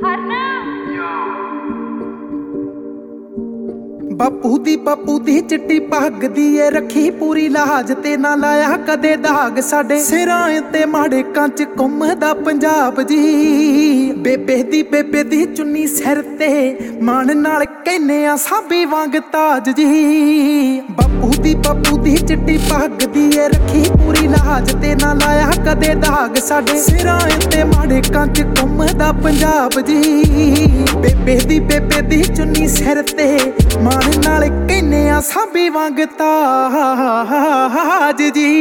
ਬਾਪੂ ਦੀ ਚਿੱਟੀ ਪੱਗ ਦੀ ਏ ਰੱਖੀ ਪੂਰੀ ਲਾਜ ਤੇ ਨਾ ਲਾਇਆ ਕਦੇ ਦਾਗ। ਸਾਡੇ ਸਿਰਾਂ ਤੇ ਮਾੜੇ ਕੰਚ ਘੁੰਮਦਾ ਪੰਜਾਬ ਜੀ। ਬੇਬੇ ਦੀ ਚੁੰਨੀ ਸਿਰ ਤੇ ਮਾਣ ਨਾਲ ਕਹਿੰਨੇ ਆ ਸਾਬੀ ਵਾਂਗ ਤਾਜ ਜੀ। ਬਾਪੂ ਦੀ ਚਿੱਟੀ ਪੱਗ ਦੀ ਏ ਰੱਖੀ ਪੂਰੀ ਲਾਜ ਤੇ ਨਾ ਲਾਇਆ ਕਦੇ ਦਾਗ। ਸਾਡੇ ਸਿਰਾਂ ਤੇ ਮਾੜੇ ਕੰਚ ਘੁੰਮਦਾ ਪੰਜਾਬ ਜੀ। ਬੇਬੇ ਦੀ ਚੁੰਨੀ ਸਿਰ ਤੇ ਮਾਣ ਨਾਲ ਕਹਿੰਨੇ ਆ ਸਾਬੀ ਵਾਂਗ ਤਾਜ ਜੀ।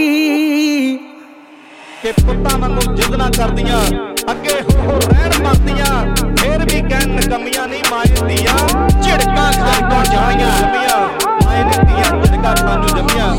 ਕਿ ਪੁੱਤਾਂ ਵਾਂਗੂ ਜਿੱਦਣਾ ਕਰਦੀਆਂ ਅੱਗੇ ਹੋ ਰਹਿਣ ਮਰਦੀਆਂ, ਫੇਰ ਵੀ ਕਹਿਣ ਨਕਮੀਆਂ ਨਹੀਂ ਮਾਏ ਦੀਆਂ। ਝਿੜਕਾਂ ਘਰ ਤੋਂ ਜਾਣੀਆਂ ਜੰਮੀਆਂ, ਮਾਏ ਨੇ ਦੀਆਂ ਝਿੜਕਾਂ ਸਾਨੂੰ ਜੰਮੀਆਂ।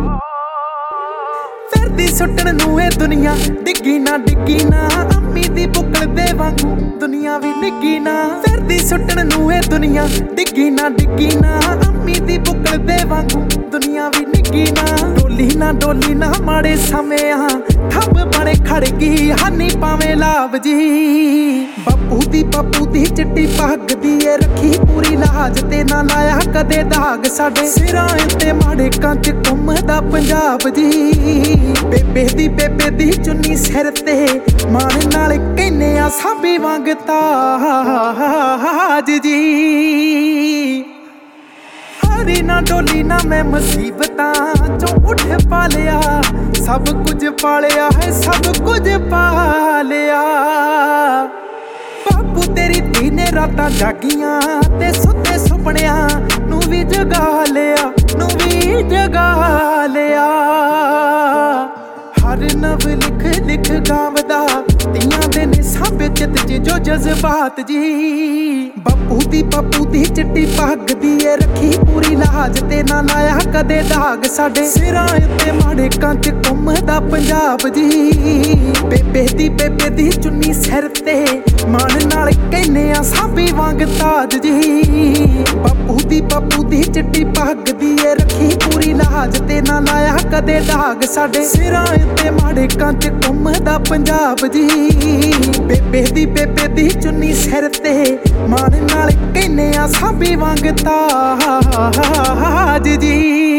ਫਿਰਦੀ ਸੁੱਟਣ ਨੂੰ ਇਹ ਦੁਨੀਆ ਡਿੱਗੀ ਨਾ ਅੰਮੀ ਦੀ ਬੁੱਕਲ ਦੇ ਵਾਂਗੂ ਦੁਨੀਆ ਵੀ ਨਿੱਗੀ ਨਾ। ਫਿਰਦੀ ਸੁੱਟਣ ਨੂੰ ਇਹ ਦੁਨੀਆ ਡਿੱਗੀ ਨਾ ਅੰਮੀ ਦੀ ਬੁੱਕਲ ਦੇ ਵਾਂਗੂ ਦੁਨੀਆ ਵੀ ਨਿੱਗੀ ਨਾ। ਡੋਲੀ ਨਾ ਮਾੜੇ ਸਮਿਆਂ ਠੱਬ ਬਣੇ ਖੜ ਗਈ ਹਾਨੀ ਪਾਵੇਂ ਲਾਭ ਜੀ। ਬਾਪੂ ਦੀ ਚਿੱਟੀ ਪੱਗ ਦੀ ਏ ਰੱਖੀ ਪੂਰੀ ਲਾਜ ਤੇ ਨਾ ਲਾਇਆ ਕਦੇ ਦਾਗ। ਸਾਡੇ ਸਿਰਾਂ ਤੇ ਮਾੜੇ ਕੰਚ ਘੁੰਮਦਾ ਪੰਜਾਬ ਜੀ। ਬੇਬੇ ਦੀ ਚੁੰਨੀ ਸਿਰ ਤੇ ਮਾਣ ਨਾਲ ਕਹਿੰਨੇ ਆ ਸਾਬੀ ਵਾਂਗ ਤਾਜ ਜੀ। ਹਾਰੀ ਨਾ ਡੋਲੀ ਨਾ ਮੈਂ ਮੁਸੀਬਤਾਂ ਚੋਂ ਉੱਠ ਪਾਲਿਆ, ਸਭ ਕੁਝ ਪਾਲਿਆ ਹੈ ਸਭ ਕੁਝ ਪਾਲਿਆ। ਬਾਪੂ ਤੇਰੀ ਧੀ ਨੇ ਰਾਤਾਂ ਜਾਗੀਆਂ ਤੇ ਸੁੱਤੇ ਸੁਪਨਿਆਂ ਨੂੰ ਵੀ ਜਗਾ ਲਿਆ। ਹਰ ਨਵ ਲਿਖ ਗਾਵਦਾ ਧੀਆਂ ਦੇ ਨੇ ਸਭ ਚਿੱਤ ਜੋ ਜਜ਼ਬਾਤ ਜੀ। ਬਾਪੂ ਦੀ ਚਿੱਟੀ ਪੱਗ ਦੀ ਏ ਰੱਖੀ ਪੂਰੀ ਲਾਜ ਤੇ ਨਾ ਲਾਇਆ ਕਦੇ ਦਾਗ। ਸਾਡੇ ਸਿਰਾਂ ਤੇ ਮਾੜੇ ਕੰਚ ਘੁੰਮਦਾ ਪੰਜਾਬ ਜੀ। ਬੇਬੇ ਦੀ ਚੁੰਨੀ ਸਿਰ ਤੇ ਮਾਣ ਨਾਲ ਕਹਿੰਨੇ ਆ ਸਾਬੀ ਵਾਂਗ ਤਾਜ ਜੀ। ਬਾਪੂ ਦੀ ਚਿੱਟੀ ਪੱਗ ਦੀ ਏ ਰੱਖੀ ਪੂਰੀ ਲਾਜ ਤੇ ਨਾ ਲਾਇਆ ਕਦੇ ਦਾਗ। ਸਾਡੇ ਸਿਰਾਂ ਤੇ ਮਾੜੇ ਕੰਚ ਘੁੰਮਦਾ ਪੰਜਾਬ ਜੀ। ਬੇਬੇ ਦੀ ਚੁੰਨੀ ਸਿਰ ਤੇ ਮਾਣ ਨਾਲ ਕਹਿੰਨੇ ਆ ਸਾਬੀ ਵਾਂਗ ਤਾਜ ਜੀ।